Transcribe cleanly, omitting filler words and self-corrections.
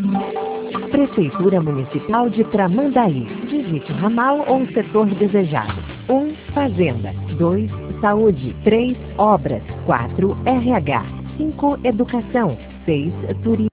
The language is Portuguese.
Prefeitura Municipal de Tramandaí. Digite o ramal ou o setor desejado. 1. Fazenda. 2. Saúde. 3. Obras. 4. RH. 5. Educação. 6. Turismo.